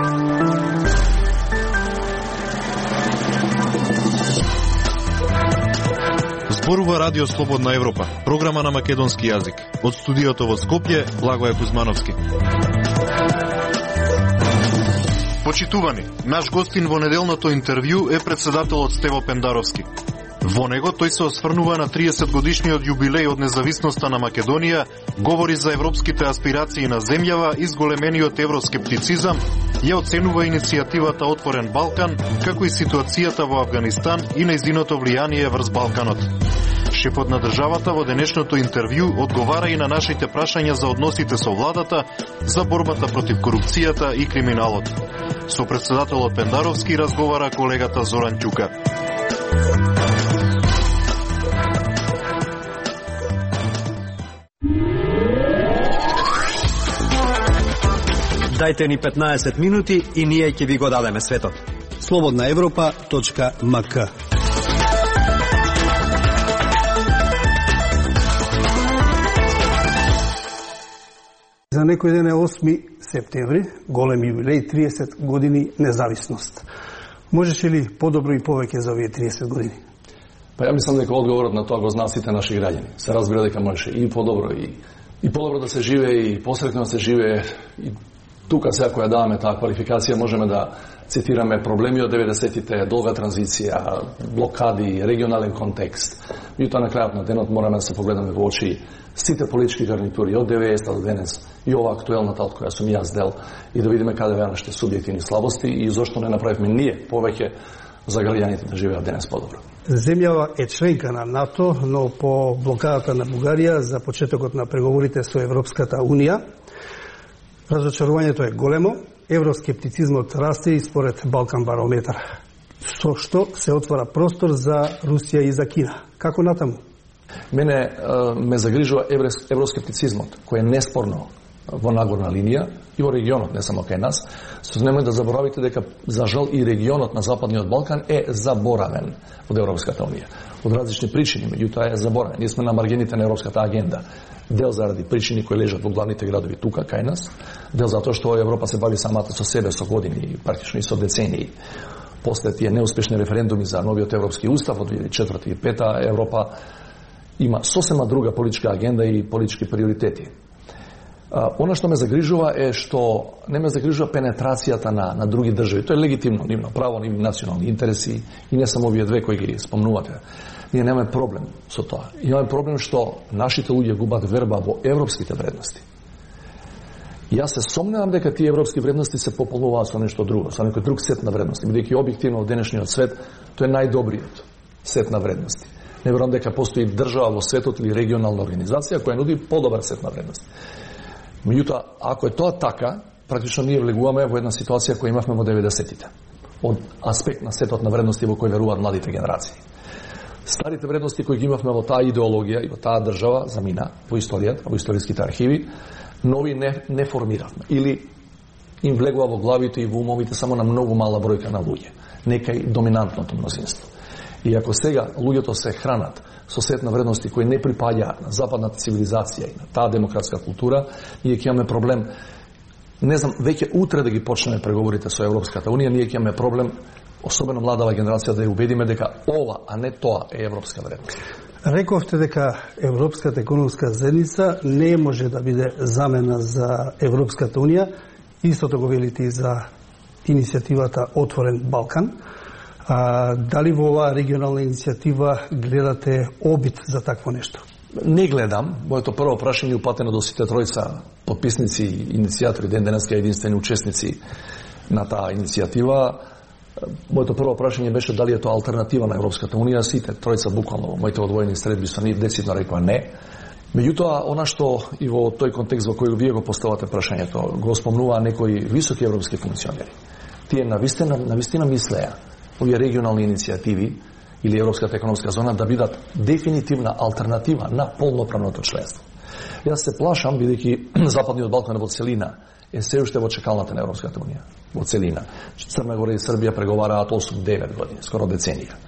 Зборува Радио Слободна Европа, програма на македонски јазик. Од студиото во Скопје, Благој Кузмановски. Почитувани, наш гостин во неделното интервју е председателот Стево Пендаровски. Во него тој се осврнува на 30 годишниот јубилеј од независноста на Македонија, говори за европските аспирации на земјава и зголемениот евроскептицизам, ја оценува иницијативата Отворен Балкан, како и ситуацијата во Авганистан и нејзиното влијание врз Балканот. Шефот на државата во денешното интервју одговара и на нашите прашања за односите со владата, за борбата против корупцијата и криминалот. Со председателот Пендаровски разговара колегата Зоран Ќука. Дајте ни 15 минути и ние ќе ви го дадеме светот. slobodnaevropa.mk. За некој ден е 8 септември, голем јубилеј, 30 години независност. Можеше ли подобро и повеќе за овие 30 години? Па ја мислам дека одговорот на тоа го знаат сите наши граѓани. Се разбира дека можеше и подобро и подобро да се живее и посретно да се живее. И тука сега која даваме таа квалификација можеме да цитираме проблеми од 90-тите, долга транзиција, блокади, регионален контекст. Меѓутоа на крајот на денот мораме да се погледаме во очи сите политички гарнитури од 90-та до денес и ова актуелната од која сум јас дел и да видиме каде беа нашите субјективни слабости и зошто не направивме ние повеќе за граѓаните да живеат денес подобро. Земјава е членка на НАТО, но по блокадата на Бугарија за почетокот на преговорите со Европската Унија, разочарувањето е големо, евроскептицизмот расте и според Балкан барометар, со што се отвора простор за Русија и за Кина. Како натаму? Мене ме загрижува евроскептицизмот, кој е неспорно во нагорна линија и во регионот, не само кај нас. Немој да заборавите дека, за жал, и регионот на Западниот Балкан е заборавен од Европската Унија. Од различни причини, меѓутоа е заборавен. Ние сме на маргините на Европската агенда. Дел заради причини кои лежат во главните градови тука, кај нас. Дел затоа што Европа се бави самата со себе, со години, практично и со децении. После тие неуспешни референдуми за новиот Европски устав од 2004 и 2005 Европа има сосема друга политичка агенда и политички приоритети. Она што ме загрижува е што не ме загрижува пенетрацијата на други држави. Тоа е легитимно, нивно право, нивни национални интереси и не само овие две кои ги спомнувате. Ние немаме проблем со тоа. Имаме проблем што нашите луѓе губат верба во европските вредности. И јас се сомневам дека тие европски вредности се пополнуваат со нешто друго, со некој друг сет на вредности, бидејќи објективно во денешниот свет тоа е најдобриот сет на вредности. Не верувам дека постои држава во светот или регионална организација која нуди подобар сет на вредности. Меѓутоа, ако е тоа така, практично ние влегуваме во една ситуација која имавме во 90-тите. Од аспект на сетот на вредности во кој веруваат младите генерации. Старите вредности кои ги имавме во таа идеологија и во таа држава замина во историјата, во историските архиви, нови не формиравме. Или им влегува во главите и во умовите само на многу мала бројка на луѓе. Некај доминантното мнозинство. И ако сега луѓето се хранат со сет на вредности кои не припаѓаат на западната цивилизација и на таа демократска култура, ние ќе имаме проблем. Не знам, веќе утре да ги почнеме преговорите со Европската Унија, ние ќе имаме проблем, особено младава генерација, да ја убедиме дека ова, а не тоа е европска вредност. Рековте дека Европската економска заедница не може да биде замена за Европската Унија. Истото го велите и за иницијативата Отворен Балкан. Дали во оваа регионална иницијатива гледате обид за такво нешто? Не гледам. Моето прво прашање упатено до сите тројца подписници, иницијатори, ден денеска единствени учесници на таа иницијатива. Моето прво прашање беше дали е тоа алтернатива на Европската Унија. Сите тројца буквално во моите одвоени средби со нив децидно рекоа не. Меѓутоа, она што и во тој контекст во кој вие го поставате прашањето, го спомнуваа некои високи европски функционери. Тие навистина мислеа овие регионални иницијативи или Европската економска зона да бидат дефинитивна алтернатива на полноправното членство. Јас се плашам, бидејќи Западниот Балкан во целина е се уште во чекалната на Европската Унија. Во целина. Црна Гора и Србија преговараат 8-9 години, скоро деценија.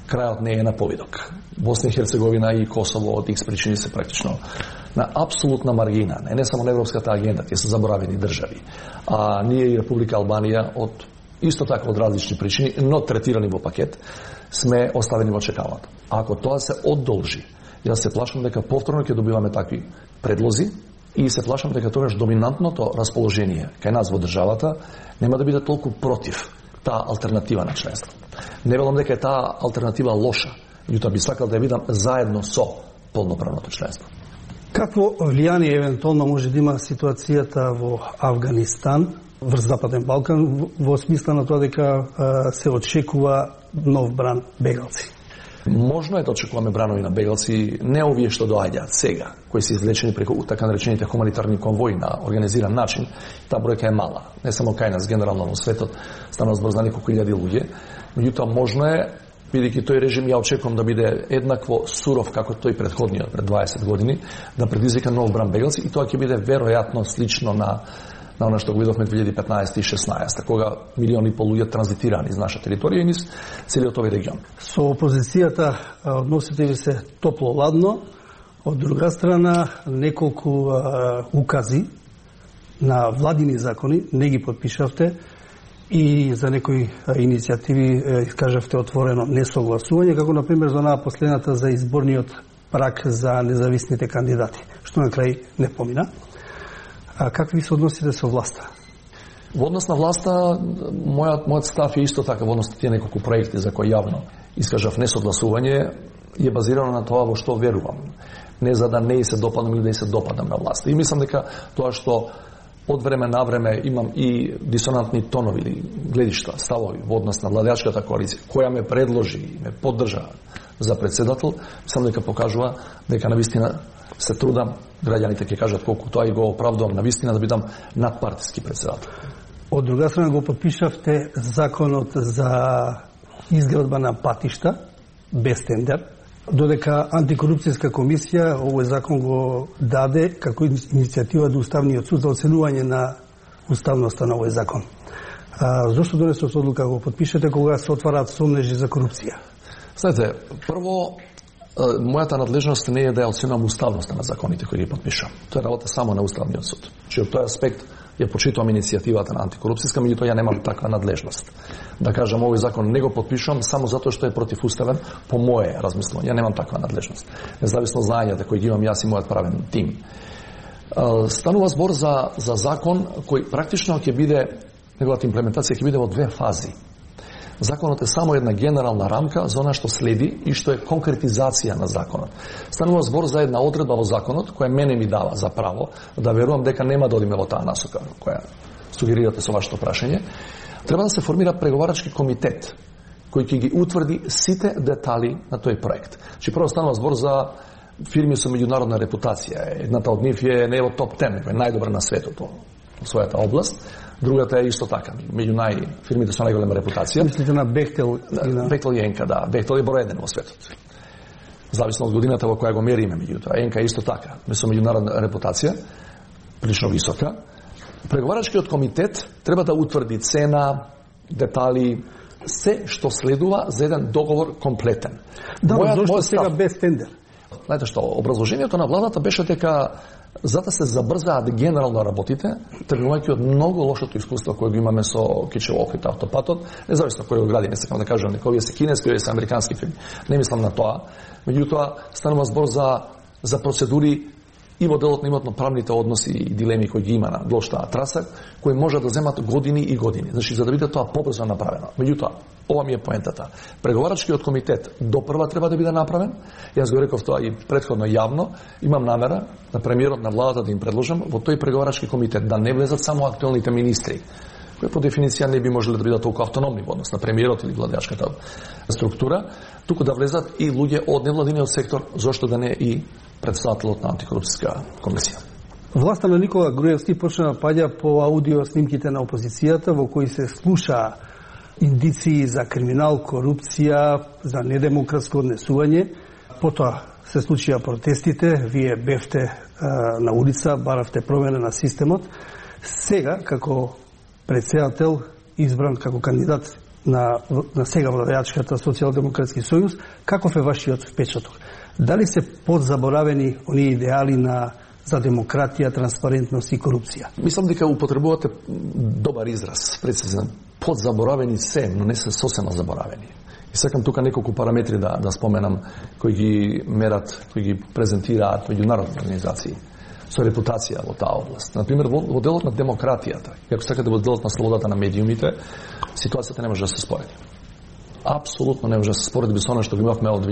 крајот не е на повидок. Босна и Херцеговина и Косово од X причини се практично на апсолутна маргина, не само на европската агенда, тие се заборавени држави. А ние и Република Албанија од исто така од различни причини, но третирани во пакет, сме оставени во чекалната. Ако тоа се одолжи, јас се плашам дека повторно ќе добиваме такви предлози и се плашам дека тогаш доминантното расположение кај нас во државата нема да биде толку против таа алтернатива на членство. Не велам дека е таа алтернатива лоша, меѓутоа би сакал да ја видам заедно со полноправното членство. Какво влијание евентуално може да има ситуацијата во Авганистан, врз Западен Балкан, во смисла на тоа дека се очекува нов бран бегалци? Можно е да очекуваме бранови на бегалци, не овие што доаѓаат сега, кои се извлечени преку така наречените хуманитарни конвои на организиран начин. Таа бројка е мала, не само кај нас, генерално во светот, станува збор за неколку илјади луѓе. Меѓутоа можно е, бидејќи тој режим ја очекувам да биде еднакво суров како тој претходниот пред 20 години, да предизвика нов бран бегалци и тоа ќе биде веројатно слично на она што го видовме 2015 и 16, кога милиони и пол луѓе транзитирани из наша територија и низ целиот овој регион. Со опозицијата односите ви се топло-ладно, од друга страна неколку укази на владини закони не ги подпишавте и за некои иницијативи искажавте отворено несогласување, како например за онаа последната за изборниот праг за независните кандидати, што на крај не помина. А какви се односите со власта? Во однос на власта, мојот став е исто така во однос на тие неколку проекти за кои јавно искажав несогласување, е базирано на тоа во што верувам. Не за да не се допадам или да се допадам на власта. И мислам дека тоа што од време на време имам и дисонантни тонови или гледишта, ставови во однос на владеачката коалиција, која ме предложи и ме поддржа за председател, мислам дека покажува дека навистина се трудам, граѓаните ќе кажат колку тоа и го оправдувам навистина да бидам надпартиски председател. Од друга страна го подпишавте законот за изградба на патишта без тендер, додека антикорупцијска комисија овој закон го даде како иницијатива до Уставниот суд за оценување на уставноста на овој закон. Зошто донесовте одлука да го подпишете кога се отвараат сомнежи за корупција? Знаете, прво, мојата надлежност не е да ја оценувам уставноста на законите кои ги подпишам. Тоа е работа само на Уставниот суд. Че од тој аспект ја почитувам иницијативата на антикорупцијска, меѓутоа ја немам таква надлежност. Да кажам, овој закон не го подпишувам само затоа што е противуставен по моје размислување. Ја немам таква надлежност. Независно знаењата кои ги имам јас и мојот правен тим. Станува збор за закон кој практично ќе биде, неговата имплементација ќе биде во две фази. Законот е само една генерална рамка за она што следи и што е конкретизација на законот. Станува збор за една одредба во законот која мене ми дава за право да верувам дека нема да одиме во таа насока која сугерирате со вашето прашање. Треба да се формира преговарачки комитет кој ќе ги утврди сите детали на тој проект. Че прво станува збор за фирми со меѓународна репутација. Едната од нив е не е во топ 10, него е најдобра на светот во својата област. Другата е исто така, меѓу фирмите со најголема репутација. Мислите на Бехтел? Бехтел и Енка, да. Бехтел е број 1 во светот. Зависно од годината во која го мериме, меѓутоа. Енка е исто така, со меѓународна репутација, прилично висока. Преговарачкиот комитет треба да утврди цена, детали, се што следува за еден договор комплетен. Да, зошто сега без тендер? Знаете што, образложението на владата беше дека за да се забрзаат генерално работите, тргнувајќи од многу лошото искуство кое го имаме со Кичево Охрид автопатот, независно кој го гради, не сакам да кажам дека овие се кинески, овие се американски фирми. Не мислам на тоа. Меѓутоа станува збор за процедури и во делот на имотно-правните односи и дилеми кои ги има на длошта траса, кои може да земат години и години. Значи за да биде тоа побрзо направено. Меѓутоа, ова ми е поентата. Преговарачкиот комитет допрва треба да биде направен. Јас го реков тоа и претходно јавно. Имам намера на премиерот на владата да им предложам во тој преговарачки комитет да не влезат само актуелните министри, кои по дефиниција не би можеле да бидат толку автономни во однос на премиерот или владеачката структура, туку да влезат и луѓе од невладиниот сектор, зошто да не и председателот на антикорупцијска комисија. Власта на Никола Груевски почна да паѓа по аудио снимките на опозицијата во кои се слуша индиции за криминал, корупција, за недемократско однесување. Потоа се случија протестите, вие бевте на улица, баравте промена на системот. Сега, како председател, избран како кандидат на сега владеачката Социјалдемократски сојуз, каков е вашиот впечаток? Дали се подзаборавени оние идеали за демократија, транспарентност и корупција? Мислам дека употребувате добар израз, прецизен. Подзаборавени се, но не се сосема заборавени. И сакам тука неколку параметри да споменам кои ги мерат, кои ги презентираат меѓународни организации со репутација во таа област. Например, во делот на демократијата, ако сакате во делот на слободата на медиумите, ситуацијата не може да се спореди. Апсолутно не може да се спореди со она што го имавме од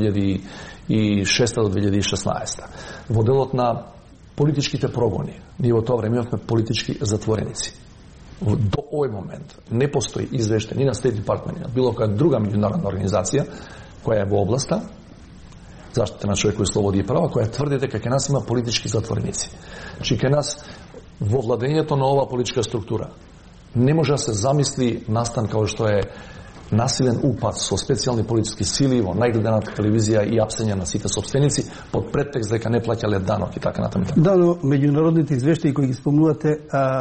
2006 до 2016. Во делот на политичките прогони, ние во тоа време имавме политички затвореници. До овој момент не постои извештај ни на Стейт Департмент, ни на било која друга меѓународна организација која е во областа заштита на човекови слободи и права, која тврди дека кај нас има политички затвореници. Значи кај нас во владењето на оваа политичка структура не може да се замисли настан како што е насилен упад со специјални полициски сили во најгледаната телевизија и апсење на сите сопственици под претекст дека не плаќале данок и така натаму. Да, но меѓународните извештаи кои ги спомнувате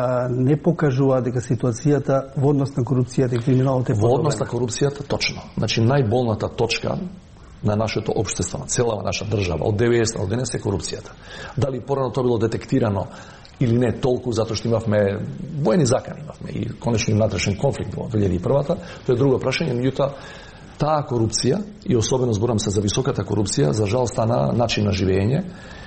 не покажува дека ситуацијата во однос на корупцијата и криминалот е во однос на корупцијата точно. Значи најболната точка на нашето општество, на целава наша држава од 90 до денес е корупцијата. Дали порано тоа било детектирано или не толку затоа што имавме воени закани, имавме и конечно внатрешен конфликт во 2001-та, тоа е друго прашање, меѓутоа таа корупција и особено зборам се за високата корупција, за жал стана начин на живење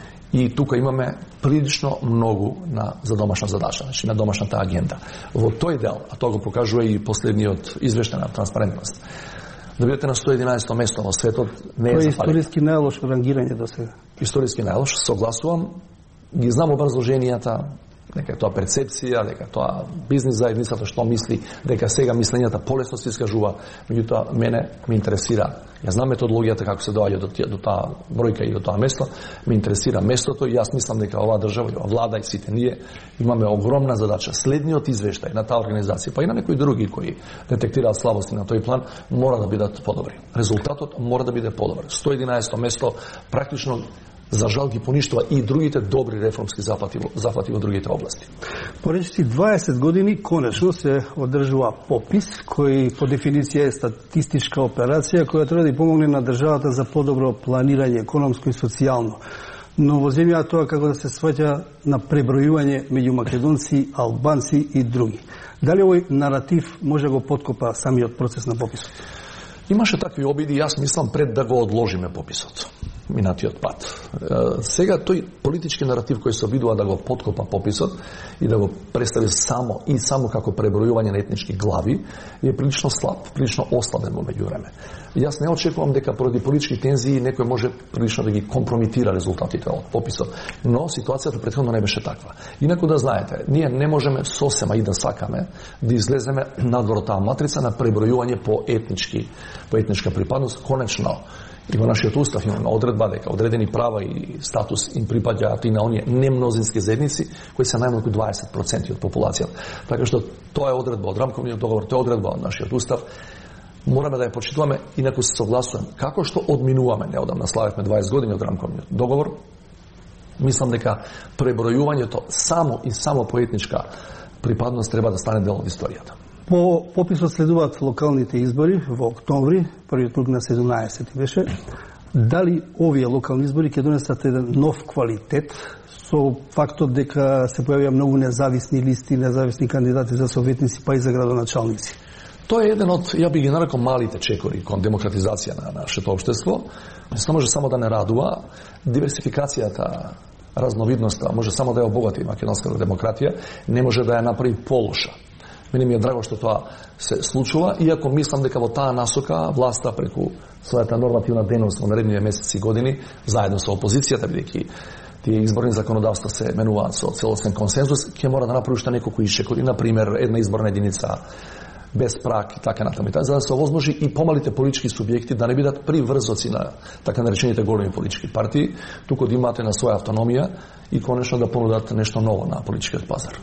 и тука имаме прилично многу за домашна задача, значи на домашната агенда. Во тој дел, а тоа го покажува и последниот извештај на транспарентност, да бидете на 111 место во светот не е запалено. Тоа е историски најлошо рангирање до сега. Историски најлош, согласувам. Ги знам образложенијата, дека е тоа перцепција, дека тоа бизнис заедницата што мисли, дека сега мислењата полесно се искажува, меѓутоа мене ме интересира. Ја знам методологијата како се доаѓа до таа бројка и до тоа место, ме интересира местото и јас мислам дека оваа држава, оваа влада и сите ние имаме огромна задача. Следниот извештај на таа организација, па и на некои други кои детектираат слабости на тој план, мора да бидат подобри. Резултатот мора да биде подобар. 111 место практично за жал ги поништува и другите добри реформски зафати во другите области. По речиси 20 години конечно се одржува попис кој по дефиниција е статистичка операција која треба да ја помогне на државата за подобро планирање економско и социјално. Но во земјата тоа како да се сваќа на пребројување меѓу македонци, албанци и други. Дали овој наратив може да го поткопа самиот процес на пописот? Имаше такви обиди, јас мислам пред да го одложиме пописот минатиот пат. Сега тој политички наратив кој се обидува да го поткопа пописот и да го представи само како пребројување на етнички глави е прилично слаб, прилично ослабен во меѓувреме. Јас не очекувам дека поради политички тензии некој може прилично да ги компромитира резултатите од пописот, но ситуацијата претходно не беше таква. Инаку да знаете, ние не можеме сосема и да сакаме да излеземе надвор од таа матрица на пребројување по етничка припадност. Конечно, и во нашиот устав имаме одредба дека одредени права и статус им припаѓаат и на оние немнозински заедници кои се најмалку 20% од популацијата. Така што тоа е одредба од рамковниот договор, тоа е одредба од нашиот устав. Мораме да ја почитуваме, инаку се согласувам. Како што одминуваме, неодамна славевме 20 години од рамковниот договор, мислам дека пребројувањето само по етничка припадност треба да стане дел од историјата. По пописот следуваат локалните избори во октомври, првиот круг на 17 беше. Дали овие локални избори ќе донесат еден нов квалитет со фактот дека се појавија многу независни листи, независни кандидати за советници, па и за градоначалници? Тоа е еден од, ја би ги нарекол, малите чекори кон демократизација на нашето општество. Не може само да не радува. Диверсификацијата, разновидноста може само да ја обогати македонската демократија, не може да ја направи полоша. Мене ми е драго што тоа се случува, иако мислам дека во таа насока власта преку својата нормативна дејност во наредните месеци и години, заедно со опозицијата, бидејќи тие изборни законодавства се менуваат со целосен консензус, ќе мора да направи уште неколку ишчекори, например една изборна единица без праг и така натаму, за да се овозможи и помалите политички субјекти да не бидат приврзоци на така наречените големи политички партии, туку да имате на своја автономија и конечно да понудат нешто ново на политичкиот пазар.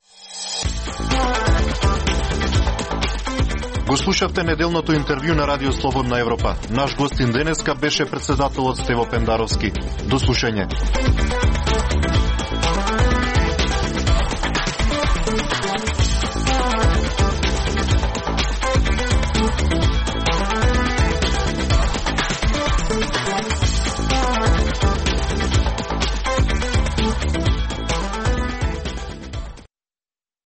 Го слушавте неделното интервју на Радио Слободна Европа. Наш гостин денеска беше претседателот Стево Пендаровски. До слушање.